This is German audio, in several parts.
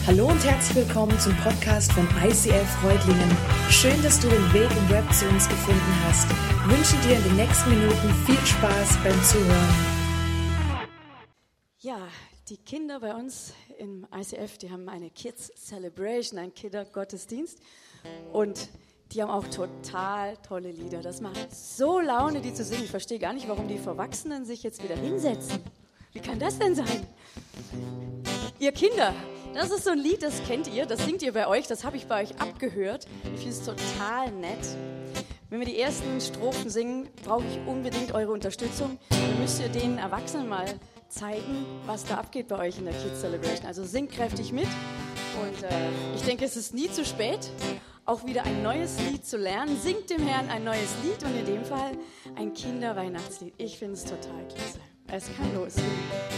Hallo und herzlich willkommen zum Podcast von ICF Reutlingen. Schön, dass du den Weg im Web zu uns gefunden hast. Ich wünsche dir in den nächsten Minuten viel Spaß beim Zuhören. Ja, die Kinder bei uns im ICF, die haben eine Kids Celebration, einen Kindergottesdienst. Und die haben auch total tolle Lieder. Das macht so Laune, die zu singen. Ich verstehe gar nicht, warum die Verwachsenen sich jetzt wieder hinsetzen. Wie kann das denn sein? Ihr Kinder, das ist so ein Lied, das kennt ihr, das singt ihr bei euch, das habe ich bei euch abgehört. Ich finde es total nett. Wenn wir die ersten Strophen singen, brauche ich unbedingt eure Unterstützung. Dann müsst ihr den Erwachsenen mal zeigen, was da abgeht bei euch in der Kids Celebration. Also singt kräftig mit und ich denke, es ist nie zu spät, auch wieder ein neues Lied zu lernen. Singt dem Herrn ein neues Lied und in dem Fall ein Kinderweihnachtslied. Ich finde es total klasse. Es kann losgehen.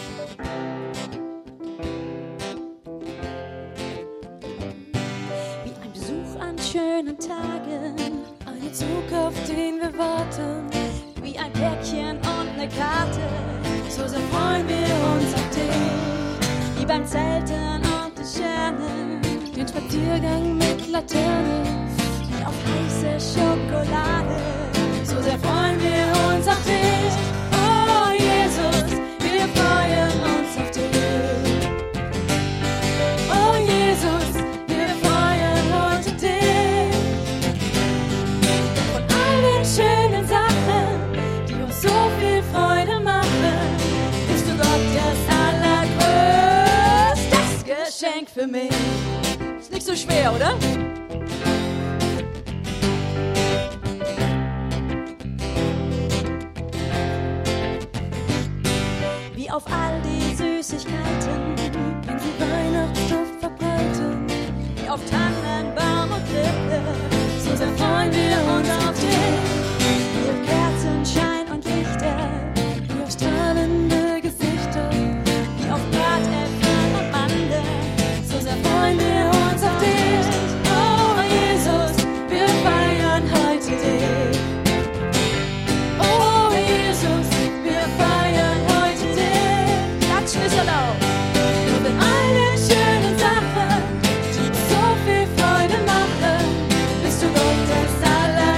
Schönen Tagen, ein Zug, auf den wir warten, wie ein Päckchen und eine Karte, so sehr freuen wir uns auf dich, wie beim Zelten und den Sternen, den Spaziergang mit Laterne, wie auf heiße Schokolade, so sehr freuen wir uns auf dich, oh Jesus, wir freuen uns auf dich, oh Jesus, wir freuen uns auf dich. Schönen Sachen, die uns so viel Freude machen, bist du Gott das allergrößtes Geschenk für mich. Ist nicht so schwer, oder? Wie auf all die Süßigkeiten, wenn sie Weihnachtsduft verbreiten, wie auf Tannenbaum und Krippe, so sehr freuen wir uns auf dich. Kerzenschein und Lichter, wie auf strahlende Gesichter, wie auf Bratäpfeln und Mandeln, so sehr freuen wir uns auf dich. Oh Jesus, wir feiern heute dich. Oh Jesus, wir feiern heute dich. Klatschen ist erlaubt. Und mit all den schönen Sachen, die uns so viel Freude machen, bist du Gott das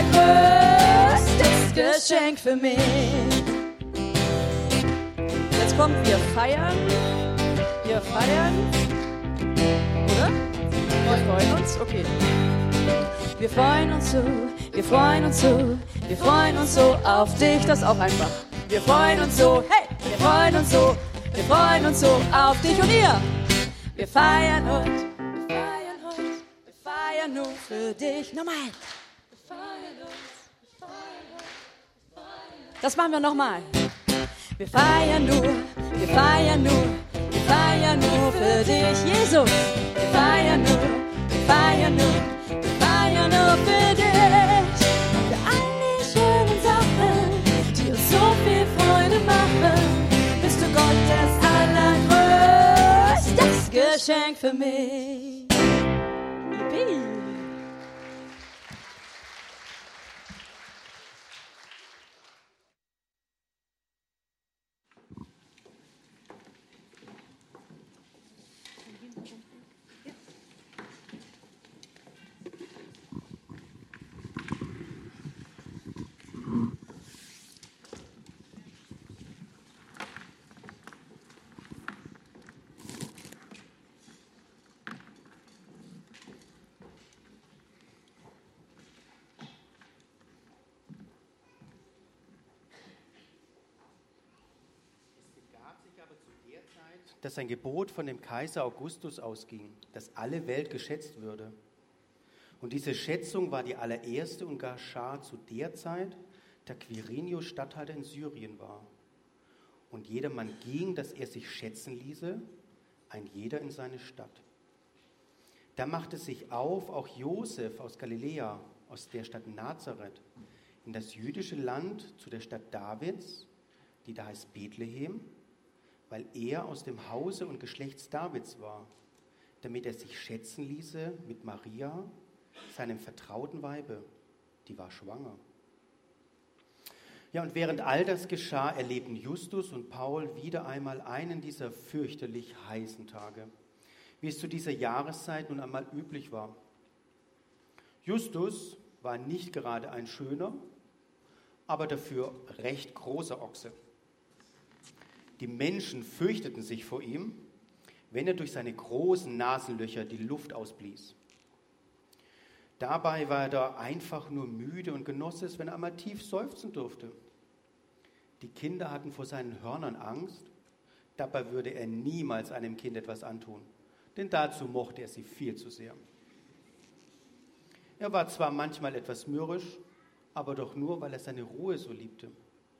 Geschenk für mich. Jetzt kommt, wir feiern. Wir feiern. Oder? Wir freuen uns? Okay. Wir freuen uns so, wir freuen uns so, wir freuen uns so auf dich. Das ist auch einfach. Wir freuen uns so, hey, wir freuen uns so, wir freuen uns so auf dich und ihr. Wir feiern heute, wir feiern heute, wir feiern nur für dich. Nochmal. Wir feiern uns. Das machen wir nochmal. Wir feiern nur, wir feiern nur, wir feiern nur für dich, Jesus. Wir feiern nur, wir feiern nur, wir feiern nur für dich. Für all die schönen Sachen, die uns so viel Freude machen, bist du Gott das allergrößtes Geschenk für mich. Yippie. Dass ein Gebot von dem Kaiser Augustus ausging, dass alle Welt geschätzt würde. Und diese Schätzung war die allererste und geschah zu der Zeit, da Quirinius Statthalter in Syrien war. Und jedermann ging, dass er sich schätzen ließe, ein jeder in seine Stadt. Da machte sich auf auch Josef aus Galiläa, aus der Stadt Nazareth, in das jüdische Land zu der Stadt Davids, die da heißt Bethlehem, weil er aus dem Hause und Geschlechts Davids war, damit er sich schätzen ließe mit Maria, seinem vertrauten Weibe, die war schwanger. Ja, und während all das geschah, erlebten Justus und Paul wieder einmal einen dieser fürchterlich heißen Tage. wie es zu dieser Jahreszeit nun einmal üblich war. Justus war nicht gerade ein schöner, aber dafür recht großer Ochse. Die Menschen fürchteten sich vor ihm, wenn er durch seine großen Nasenlöcher die Luft ausblies. Dabei war er da einfach nur müde und genoss es, wenn er einmal tief seufzen durfte. Die Kinder hatten vor seinen Hörnern Angst, dabei würde er niemals einem Kind etwas antun, denn dazu mochte er sie viel zu sehr. Er war zwar manchmal etwas mürrisch, aber doch nur, weil er seine Ruhe so liebte.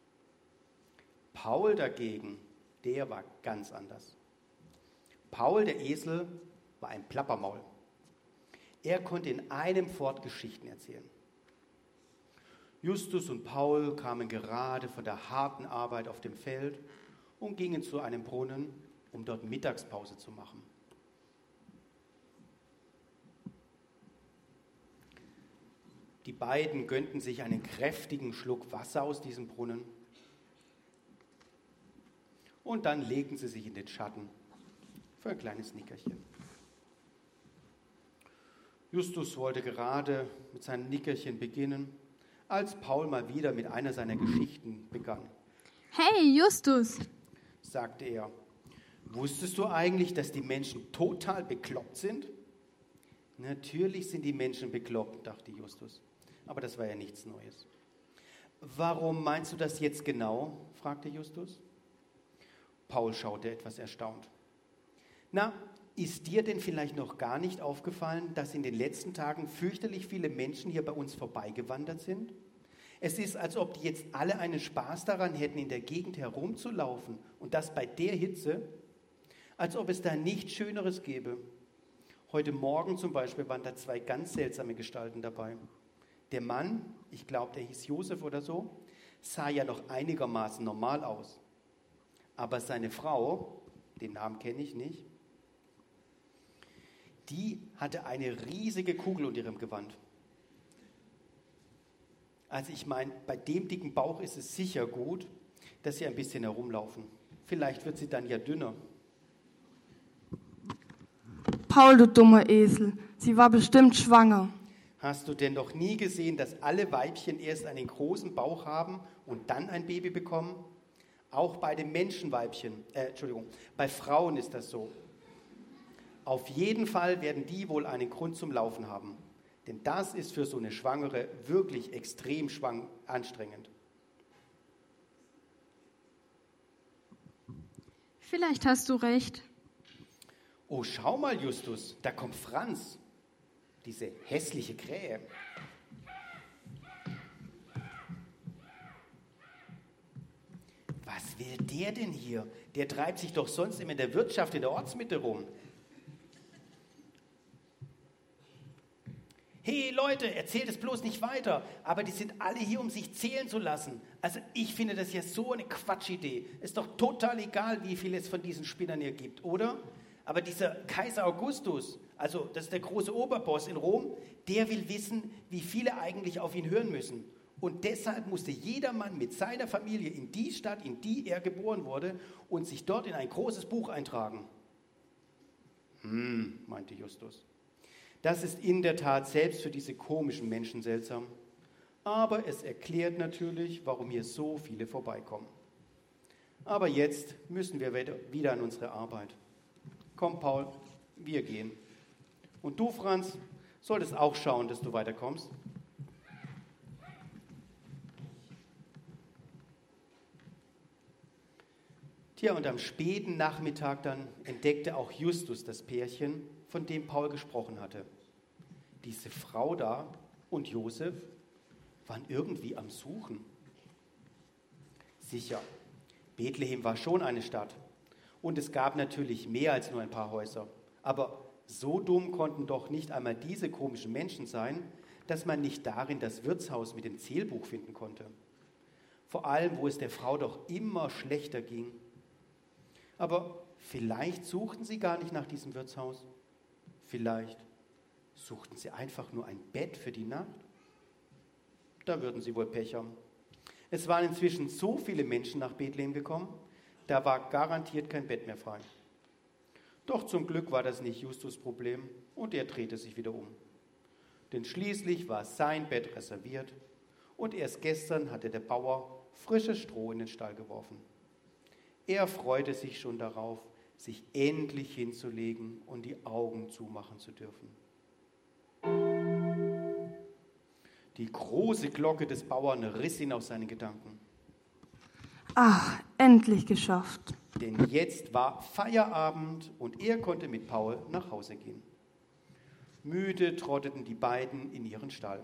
Paul dagegen, der war ganz anders. Paul, der Esel, war ein Plappermaul. Er konnte in einem Fort Geschichten erzählen. Justus und Paul kamen gerade von der harten Arbeit auf dem Feld und gingen zu einem Brunnen, um dort Mittagspause zu machen. Die beiden gönnten sich einen kräftigen Schluck Wasser aus diesem Brunnen und dann legten sie sich in den Schatten für ein kleines Nickerchen. Justus wollte gerade mit seinem Nickerchen beginnen, als Paul mal wieder mit einer seiner Geschichten begann. Hey, Justus, Sagte er, wusstest du eigentlich, dass die Menschen total bekloppt sind? Natürlich sind die Menschen bekloppt, dachte Justus. Aber das war ja nichts Neues. Warum meinst du das jetzt genau? Fragte Justus. Paul schaute etwas erstaunt. Na, ist dir denn vielleicht noch gar nicht aufgefallen, dass in den letzten Tagen fürchterlich viele Menschen hier bei uns vorbeigewandert sind? Es ist, als ob die jetzt alle einen Spaß daran hätten, in der Gegend herumzulaufen und das bei der Hitze, als ob es da nichts Schöneres gäbe. Heute Morgen zum Beispiel waren da 2 ganz seltsame Gestalten dabei. Der Mann, ich glaube, der hieß Josef oder so, sah ja noch einigermaßen normal aus. Aber seine Frau, den Namen kenne ich nicht, die hatte eine riesige Kugel unter ihrem Gewand. Also ich meine, bei dem dicken Bauch ist es sicher gut, dass sie ein bisschen herumlaufen. Vielleicht wird sie dann ja dünner. Paul, du dummer Esel, sie war bestimmt schwanger. Hast du denn noch nie gesehen, dass alle Weibchen erst einen großen Bauch haben und dann ein Baby bekommen? Auch bei den bei Frauen ist das so. Auf jeden Fall werden die wohl einen Grund zum Laufen haben. Denn das ist für so eine Schwangere wirklich extrem anstrengend. Vielleicht hast du recht. Oh, schau mal, Justus, da kommt Franz, diese hässliche Krähe. Was will der denn hier? Der treibt sich doch sonst immer in der Wirtschaft in der Ortsmitte rum. Hey Leute, erzählt es bloß nicht weiter, aber die sind alle hier, um sich zählen zu lassen. Also ich finde das ja so eine Quatschidee. Ist doch total egal, wie viel es von diesen Spinnern hier gibt, oder? Aber dieser Kaiser Augustus, also das ist der große Oberboss in Rom, der will wissen, wie viele eigentlich auf ihn hören müssen. Und deshalb musste jeder Mann mit seiner Familie in die Stadt, in die er geboren wurde, und sich dort in ein großes Buch eintragen. Meinte Justus. Das ist in der Tat selbst für diese komischen Menschen seltsam. Aber es erklärt natürlich, warum hier so viele vorbeikommen. Aber jetzt müssen wir wieder an unsere Arbeit. Komm, Paul, wir gehen. Und du, Franz, solltest auch schauen, dass du weiterkommst. Tja, und am späten Nachmittag dann entdeckte auch Justus das Pärchen, von dem Paul gesprochen hatte. Diese Frau da und Josef waren irgendwie am Suchen. Sicher, Bethlehem war schon eine Stadt und es gab natürlich mehr als nur ein paar Häuser. Aber so dumm konnten doch nicht einmal diese komischen Menschen sein, dass man nicht darin das Wirtshaus mit dem Zählbuch finden konnte. Vor allem, wo es der Frau doch immer schlechter ging. Aber vielleicht suchten sie gar nicht nach diesem Wirtshaus. Vielleicht suchten sie einfach nur ein Bett für die Nacht. Da würden sie wohl Pech haben. Es waren inzwischen so viele Menschen nach Bethlehem gekommen, da war garantiert kein Bett mehr frei. Doch zum Glück war das nicht Justus' Problem und er drehte sich wieder um. Denn schließlich war sein Bett reserviert und erst gestern hatte der Bauer frisches Stroh in den Stall geworfen. Er freute sich schon darauf, sich endlich hinzulegen und die Augen zumachen zu dürfen. Die große Glocke des Bauern riss ihn aus seinen Gedanken. Ach, endlich geschafft. Denn jetzt war Feierabend und er konnte mit Paul nach Hause gehen. Müde trotteten die beiden in ihren Stall.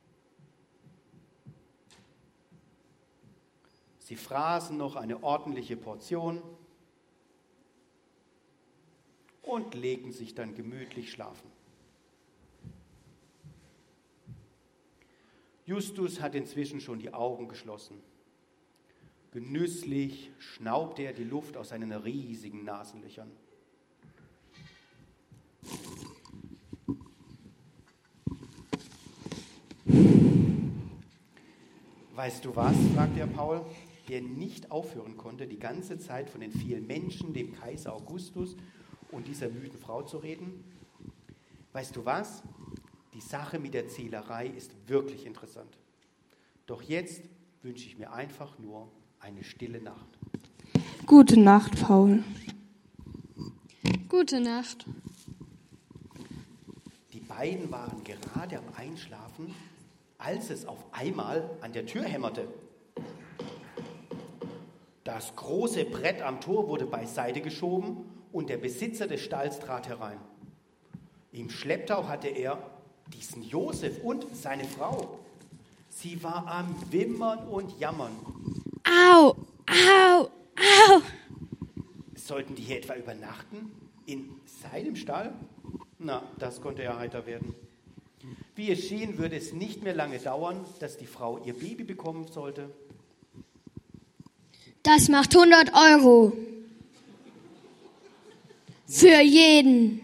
Sie fraßen noch eine ordentliche Portion und legten sich dann gemütlich schlafen. Justus hat inzwischen schon die Augen geschlossen. Genüsslich schnaubte er die Luft aus seinen riesigen Nasenlöchern. Weißt du was, fragte er Paul, der nicht aufhören konnte, die ganze Zeit von den vielen Menschen, dem Kaiser Augustus und dieser müden Frau zu reden. Weißt du was? Die Sache mit der Zählerei ist wirklich interessant. Doch jetzt wünsche ich mir einfach nur eine stille Nacht. Gute Nacht, Paul. Gute Nacht. Die beiden waren gerade am Einschlafen, als es auf einmal an der Tür hämmerte. Das große Brett am Tor wurde beiseite geschoben und der Besitzer des Stalls trat herein. Im Schlepptau hatte er diesen Josef und seine Frau. Sie war am Wimmern und Jammern. Au, au, au. Sollten die hier etwa übernachten? In seinem Stall? Na, das konnte er heiter werden. Wie es schien, würde es nicht mehr lange dauern, dass die Frau ihr Baby bekommen sollte. Das macht 100 Euro. Für jeden.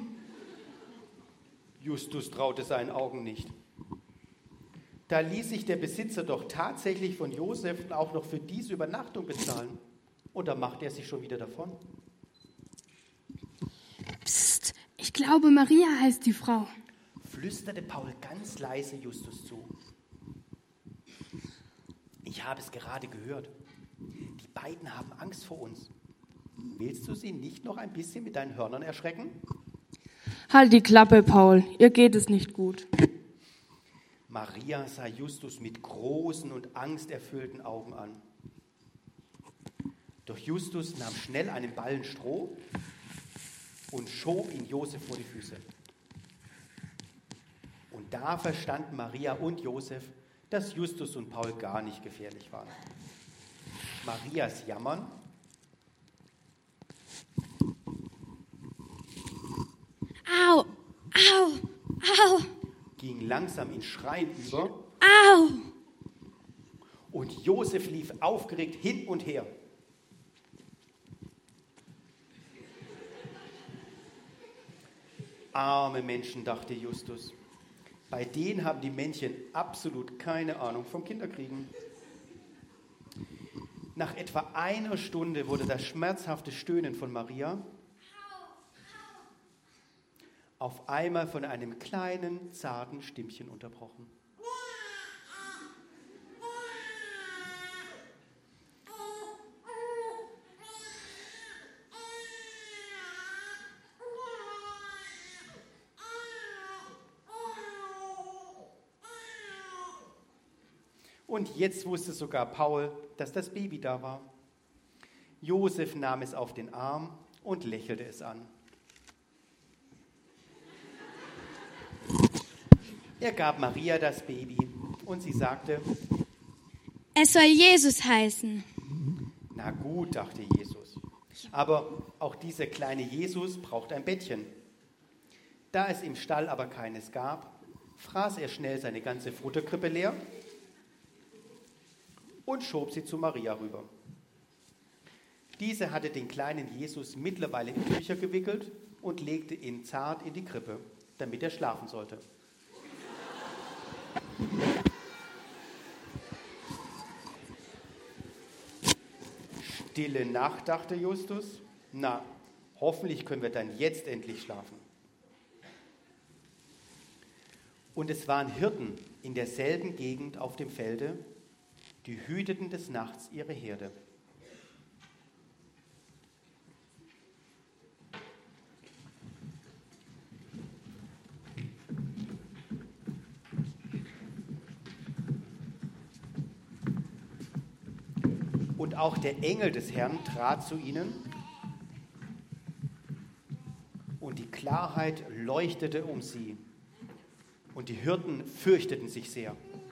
Justus traute seinen Augen nicht. Da ließ sich der Besitzer doch tatsächlich von Josef auch noch für diese Übernachtung bezahlen. Und da machte er sich schon wieder davon. Psst, ich glaube, Maria heißt die Frau. Flüsterte Paul ganz leise Justus zu. Ich habe es gerade gehört. Die beiden haben Angst vor uns. Willst du sie nicht noch ein bisschen mit deinen Hörnern erschrecken? Halt die Klappe, Paul. Ihr geht es nicht gut. Maria sah Justus mit großen und angsterfüllten Augen an. Doch Justus nahm schnell einen Ballen Stroh und schob ihn Josef vor die Füße. Und da verstanden Maria und Josef, dass Justus und Paul gar nicht gefährlich waren. Marias Jammern Au, au, au, ging langsam in Schreien über au. und Josef lief aufgeregt hin und her. Arme Menschen, dachte Justus. Bei denen haben die Männchen absolut keine Ahnung vom Kinderkriegen. Nach etwa einer Stunde wurde das schmerzhafte Stöhnen von Maria auf einmal von einem kleinen, zarten Stimmchen unterbrochen. Und jetzt wusste sogar Paul, dass das Baby da war. Josef nahm es auf den Arm und lächelte es an. Er gab Maria das Baby und sie sagte, Es soll Jesus heißen. na gut, dachte Jesus, aber auch dieser kleine Jesus braucht ein Bettchen. Da es im Stall aber keines gab, fraß er schnell seine ganze Futterkrippe leer und schob sie zu Maria rüber. Diese hatte den kleinen Jesus mittlerweile in Tücher gewickelt und legte ihn zart in die Krippe, damit er schlafen sollte. Stille Nacht, dachte Justus. Na, Hoffentlich können wir dann jetzt endlich schlafen. Und es waren Hirten in derselben Gegend auf dem Felde, die hüteten des Nachts ihre Herde. Und auch der Engel des Herrn trat zu ihnen, und die Klarheit leuchtete um sie, und die Hirten fürchteten sich sehr.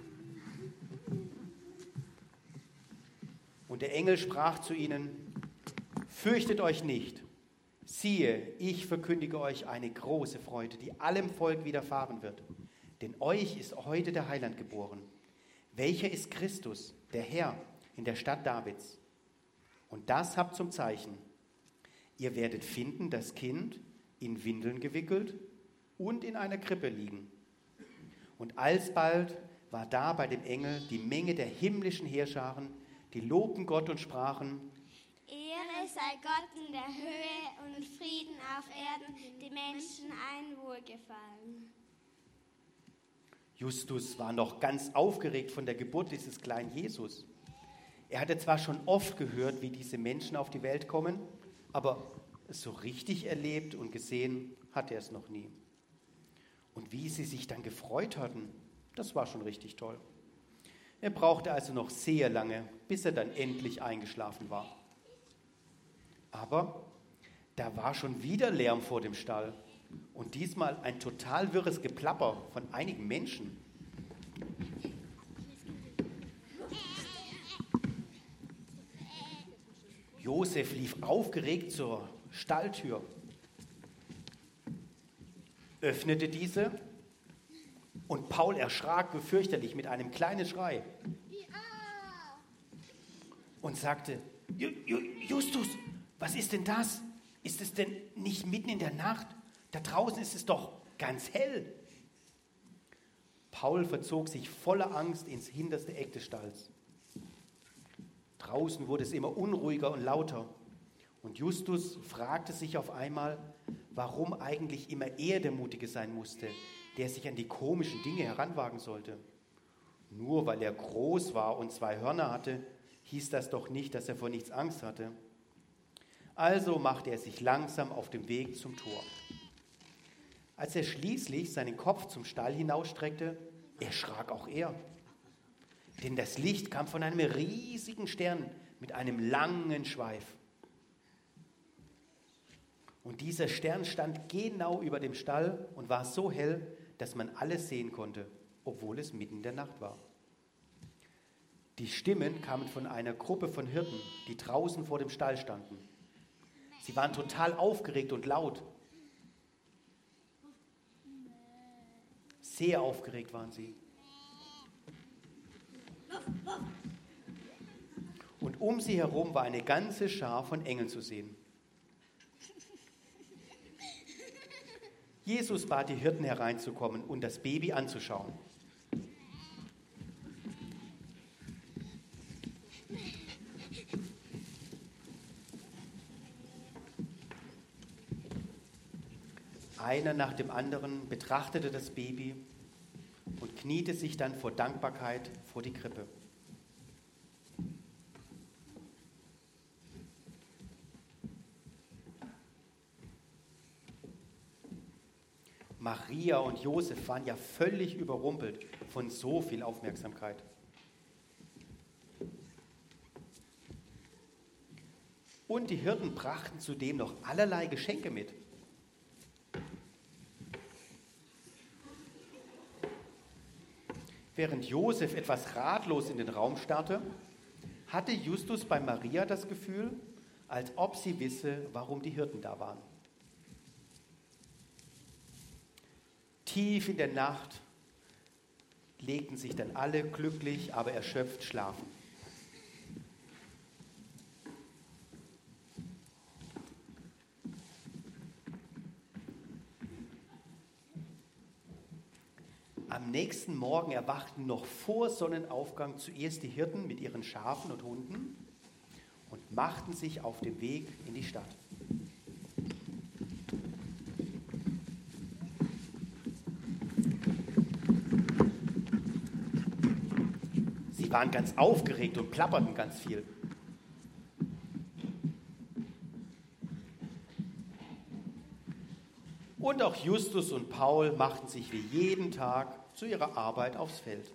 Und der Engel sprach zu ihnen: Fürchtet euch nicht, siehe, ich verkündige euch eine große Freude, die allem Volk widerfahren wird. Denn euch ist heute der Heiland geboren, welcher ist Christus, der Herr, in der Stadt Davids. Und das habt zum Zeichen: Ihr werdet finden das Kind in Windeln gewickelt und in einer Krippe liegen. Und alsbald war da bei dem Engel die Menge der himmlischen Heerscharen, die lobten Gott und sprachen: Ehre sei Gott in der Höhe und Frieden auf Erden, die Menschen ein Wohlgefallen. Justus war noch ganz aufgeregt von der Geburt dieses kleinen Jesus. Er hatte zwar schon oft gehört, wie diese Menschen auf die Welt kommen, aber so richtig erlebt und gesehen hatte er es noch nie. Und wie sie sich dann gefreut hatten, das war schon richtig toll. Er brauchte also noch sehr lange, bis er dann endlich eingeschlafen war. Aber da war schon wieder Lärm vor dem Stall und diesmal ein total wirres Geplapper von einigen Menschen. Josef lief aufgeregt zur Stalltür, öffnete diese und Paul erschrak fürchterlich mit einem kleinen Schrei und sagte: Justus, was ist denn das? Ist es denn nicht mitten in der Nacht? Da draußen ist es doch ganz hell. Paul verzog sich voller Angst ins hinterste Eck des Stalls. Draußen wurde es immer unruhiger und lauter. Und Justus fragte sich auf einmal, warum eigentlich immer er der Mutige sein musste, der sich an die komischen Dinge heranwagen sollte. Nur weil er groß war und 2 Hörner hatte, hieß das doch nicht, dass er vor nichts Angst hatte. Also machte er sich langsam auf dem Weg zum Tor. Als er schließlich seinen Kopf zum Stall hinausstreckte, erschrak auch er. Denn das Licht kam von einem riesigen Stern mit einem langen Schweif. Und dieser Stern stand genau über dem Stall und war so hell, dass man alles sehen konnte, obwohl es mitten in der Nacht war. Die Stimmen kamen von einer Gruppe von Hirten, die draußen vor dem Stall standen. Sie waren total aufgeregt und laut. Sehr aufgeregt waren sie. Und um sie herum war eine ganze Schar von Engeln zu sehen. Jesus bat die Hirten hereinzukommen und das Baby anzuschauen. Einer nach dem anderen betrachtete das Baby und kniete sich dann vor Dankbarkeit vor die Krippe. Maria und Josef waren ja völlig überrumpelt von so viel Aufmerksamkeit. Und die Hirten brachten zudem noch allerlei Geschenke mit. Während Josef etwas ratlos in den Raum starrte, hatte Justus bei Maria das Gefühl, als ob sie wisse, warum die Hirten da waren. Tief in der Nacht legten sich dann alle glücklich, aber erschöpft schlafen. Am nächsten Morgen erwachten noch vor Sonnenaufgang zuerst die Hirten mit ihren Schafen und Hunden und machten sich auf den Weg in die Stadt. waren ganz aufgeregt und plapperten ganz viel. Und auch Justus und Paul machten sich wie jeden Tag zu ihrer Arbeit aufs Feld.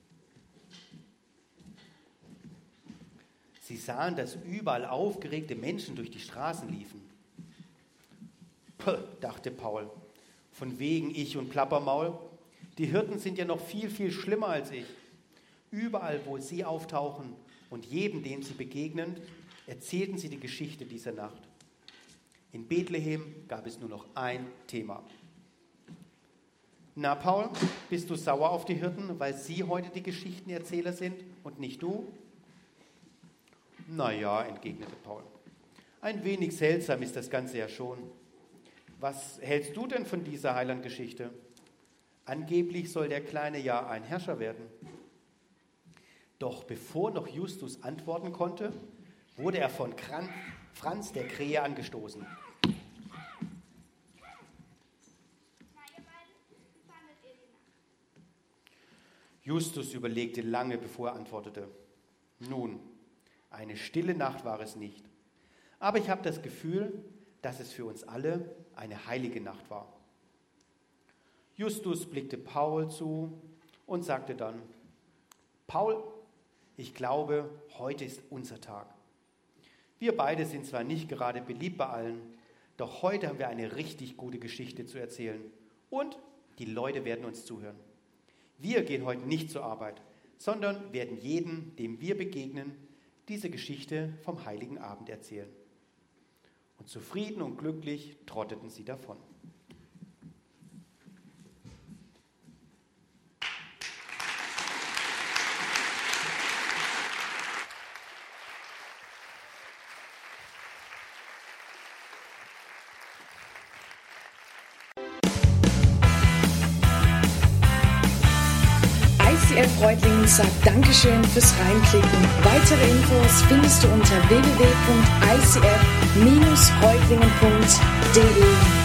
Sie sahen, dass überall aufgeregte Menschen durch die Straßen liefen. Puh, dachte Paul, von wegen ich und Plappermaul. Die Hirten sind ja noch viel, viel schlimmer als ich. Überall, wo sie auftauchen und jedem, dem sie begegnen, erzählten sie die Geschichte dieser Nacht. In Bethlehem gab es nur noch ein Thema. Na, Paul, bist du sauer auf die Hirten, weil sie heute die Geschichtenerzähler sind und nicht du? Naja, entgegnete Paul. Ein wenig seltsam ist das Ganze ja schon. Was hältst du denn von dieser Heilandgeschichte? Angeblich soll der Kleine ja ein Herrscher werden. Doch bevor noch Justus antworten konnte, wurde er von Franz der Krähe angestoßen. Justus überlegte lange, bevor er antwortete. Nun, eine stille Nacht war es nicht. Aber ich habe das Gefühl, dass es für uns alle eine heilige Nacht war. Justus blickte Paul zu und sagte dann, Paul, ich glaube, heute ist unser Tag. Wir beide sind zwar nicht gerade beliebt bei allen, doch heute haben wir eine richtig gute Geschichte zu erzählen und die Leute werden uns zuhören. Wir gehen heute nicht zur Arbeit, sondern werden jedem, dem wir begegnen, diese Geschichte vom Heiligen Abend erzählen. Und zufrieden und glücklich trotteten sie davon. ICF Reutlingen sagt Dankeschön fürs Reinklicken. Weitere Infos findest du unter www.icf-reutlingen.de.